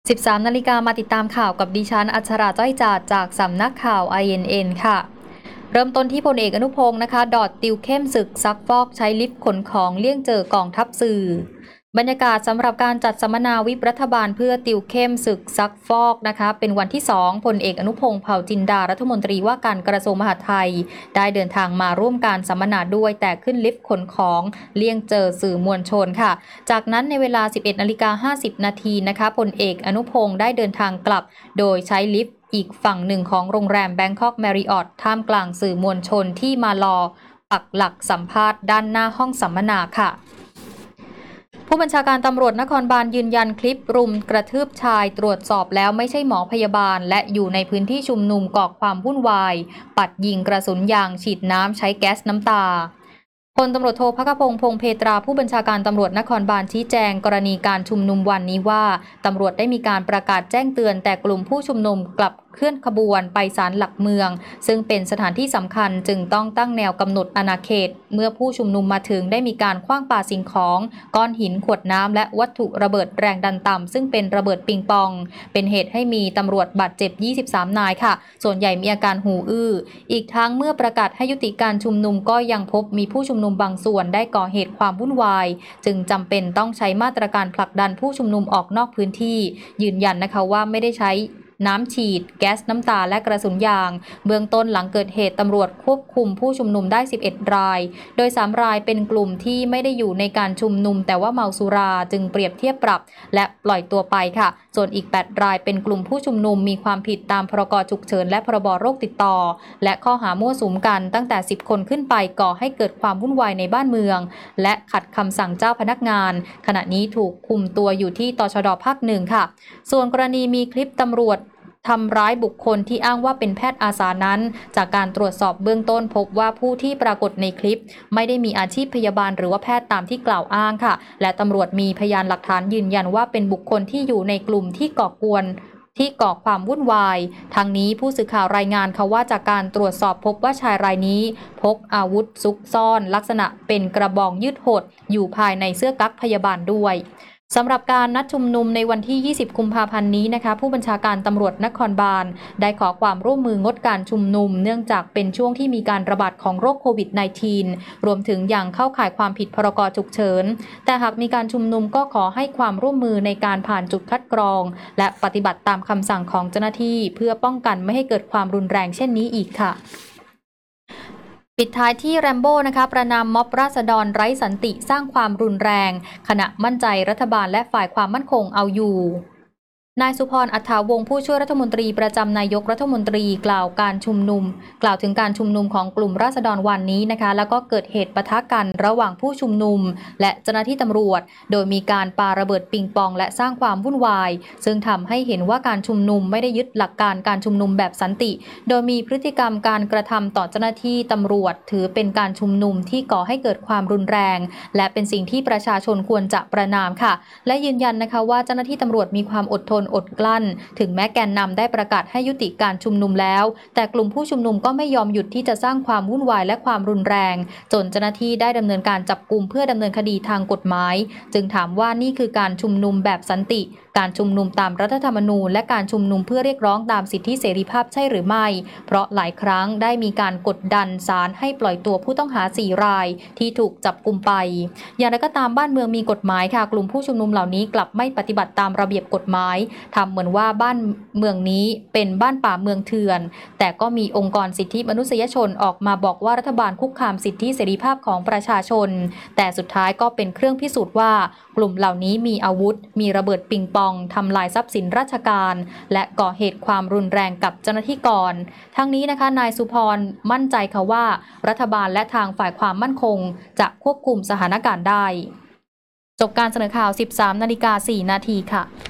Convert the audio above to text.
13 นาฬิกามาติดตามข่าวกับดิฉันอัชราจ้อยจาดจากสำนักข่าว INN ค่ะเริ่มต้นที่พลเอกอนุพงศ์นะคะดอดติวเข้มศึกซักฟอกใช้ลิฟต์ขนของเลี่ยงเจอกองทัพสื่อบรรยากาศสำหรับการจัดสัมมนาวิปรัฐบาลเพื่อติวเข้มศึกซักฟอกนะคะเป็นวันที่2พลเอกอนุพงศ์เผ่าจินดารัฐมนตรีว่าการกระทรวงมหาดไทยได้เดินทางมาร่วมการสัมมนาด้วยแต่ขึ้นลิฟต์ขนของเลี่ยงเจอสื่อมวลชนค่ะจากนั้นในเวลา 11:50 นาทีนะคะพลเอกอนุพงศ์ได้เดินทางกลับโดยใช้ลิฟต์อีกฝั่งหนึ่งของโรงแรม Bangkok Marriott ท่ามกลางสื่อมวลชนที่มารอปักหลักสัมภาษณ์ด้านหน้าห้องสัมมนาค่ะผู้บัญชาการตำรวจนครบาลยืนยันคลิปรุมกระทืบชายตรวจสอบแล้วไม่ใช่หมอพยาบาลและอยู่ในพื้นที่ชุมนุมก่อความวุ่นวายปัดยิงกระสุนยางฉีดน้ำใช้แก๊สน้ำตาพลตำรวจโทภคพงษ์ พงษ์เพตราผู้บัญชาการตำรวจนครบาลชี้แจงกรณีการชุมนุมวันนี้ว่าตำรวจได้มีการประกาศแจ้งเตือนแต่กลุ่มผู้ชุมนุมกลับเคลื่อนขบวนไปศาลหลักเมืองซึ่งเป็นสถานที่สำคัญจึงต้องตั้งแนวกำหนดอาณาเขตเมื่อผู้ชุมนุมมาถึงได้มีการขว้างปาสิ่งของก้อนหินขวดน้ำและวัตถุระเบิดแรงดันต่ำซึ่งเป็นระเบิดปิงปองเป็นเหตุให้มีตำรวจบาดเจ็บ23นายค่ะส่วนใหญ่มีอาการหูอื้ออีกทั้งเมื่อประกาศให้ยุติการชุมนุมก็ยังพบมีผู้ชุมนุมบางส่วนได้ก่อเหตุความวุ่นวายจึงจำเป็นต้องใช้มาตรการผลักดันผู้ชุมนุมออกนอกพื้นที่ยืนยันนะคะว่าไม่ได้ใช้น้ำฉีดแก๊สน้ำตาและกระสุนยางเบื้องต้นหลังเกิดเหตุตำรวจควบคุมผู้ชุมนุมได้11รายโดย3รายเป็นกลุ่มที่ไม่ได้อยู่ในการชุมนุมแต่ว่าเมาสุราจึงเปรียบเทียบปรับและปล่อยตัวไปค่ะส่วนอีก8รายเป็นกลุ่มผู้ชุมนุมมีความผิดตามพรกฉุกเฉินและพรบโรคติดต่อและข้อหามั่วสุมกันตั้งแต่10คนขึ้นไปก่อให้เกิดความวุ่นวายในบ้านเมืองและขัดคำสั่งเจ้าพนักงานขณะนี้ถูกคุมตัวอยู่ที่ตชด.ภาค 1ค่ะส่วนกรณีมีคลิปตำรวจทำร้ายบุคคลที่อ้างว่าเป็นแพทย์อาสานั้นจากการตรวจสอบเบื้องต้นพบว่าผู้ที่ปรากฏในคลิปไม่ได้มีอาชีพพยาบาลหรือว่าแพทย์ตามที่กล่าวอ้างค่ะและตำรวจมีพยานหลักฐานยืนยันว่าเป็นบุคคลที่อยู่ในกลุ่มที่ก่อความวุ่นวายทางนี้ผู้สื่อข่าวรายงานค่ะว่าจากการตรวจสอบพบว่าชายรายนี้พกอาวุธซุกซ่อนลักษณะเป็นกระบองยืดหดอยู่ภายในเสื้อกั๊กพยาบาลด้วยสำหรับการนัดชุมนุมในวันที่20กุมภาพันธ์นี้นะคะผู้บัญชาการตำรวจนครบาลได้ขอความร่วมมืองดการชุมนุมเนื่องจากเป็นช่วงที่มีการระบาดของโรคโควิด -19 รวมถึงอย่างเข้าข่ายความผิดพรกฉุกเฉินแต่หากมีการชุมนุมก็ขอให้ความร่วมมือในการผ่านจุดคัดกรองและปฏิบัติตามคำสั่งของเจ้าหน้าที่เพื่อป้องกันไม่ให้เกิดความรุนแรงเช่นนี้อีกค่ะปิดท้ายที่แรมโบ้นะคะประนามม็อบราษฎรไร้สันติสร้างความรุนแรงขณะมั่นใจรัฐบาลและฝ่ายความมั่นคงเอาอยู่นายสุพร อัฏฐาวงศ์ผู้ช่วยรัฐมนตรีประจำนายกรัฐมนตรีกล่าวถึงการชุมนุมของกลุ่มราษฎรวันนี้นะคะแล้วก็เกิดเหตุปะทะกันระหว่างผู้ชุมนุมและเจ้าหน้าที่ตำรวจโดยมีการปาระเบิดปิงปองและสร้างความวุ่นวายซึ่งทำให้เห็นว่าการชุมนุมไม่ได้ยึดหลักการการชุมนุมแบบสันติโดยมีพฤติกรรมการกระทำต่อเจ้าหน้าที่ตำรวจถือเป็นการชุมนุมที่ก่อให้เกิดความรุนแรงและเป็นสิ่งที่ประชาชนควรจะประณามค่ะและยืนยันนะคะว่าเจ้าหน้าที่ตำรวจมีความอดทนอดกลั้นถึงแม้แกนนำได้ประกาศให้ยุติการชุมนุมแล้วแต่กลุ่มผู้ชุมนุมก็ไม่ยอมหยุดที่จะสร้างความวุ่นวายและความรุนแรงจนเจ้าหน้าที่ได้ดำเนินการจับกุมเพื่อดำเนินคดีทางกฎหมายจึงถามว่านี่คือการชุมนุมแบบสันติการชุมนุมตามรัฐธรรมนูญและการชุมนุมเพื่อเรียกร้องตามสิทธิเสรีภาพใช่หรือไม่เพราะหลายครั้งได้มีการกดดันศาลให้ปล่อยตัวผู้ต้องหา4รายที่ถูกจับกุมไปอย่างไรก็ตามบ้านเมืองมีกฎหมายค่ะกลุ่มผู้ชุมนุมเหล่านี้กลับไม่ปฏิบัติตามระเบียบกฎหมายทำเหมือนว่าบ้านเมืองนี้เป็นบ้านป่าเมืองเถื่อนแต่ก็มีองค์กรสิทธิมนุษยชนออกมาบอกว่ารัฐบาลคุกคามสิทธิเสรีภาพของประชาชนแต่สุดท้ายก็เป็นเครื่องพิสูจน์ว่ากลุ่มเหล่านี้มีอาวุธมีระเบิดปิงปองทำลายทรัพย์สินราชการและก่อเหตุความรุนแรงกับเจ้าหน้าที่ก่อนทั้งนี้นะคะนายสุพรมั่นใจค่ะว่ารัฐบาลและทางฝ่ายความมั่นคงจะควบคุมสถานการณ์ได้จบการเสนอข่าว 13:04 นาทีค่ะ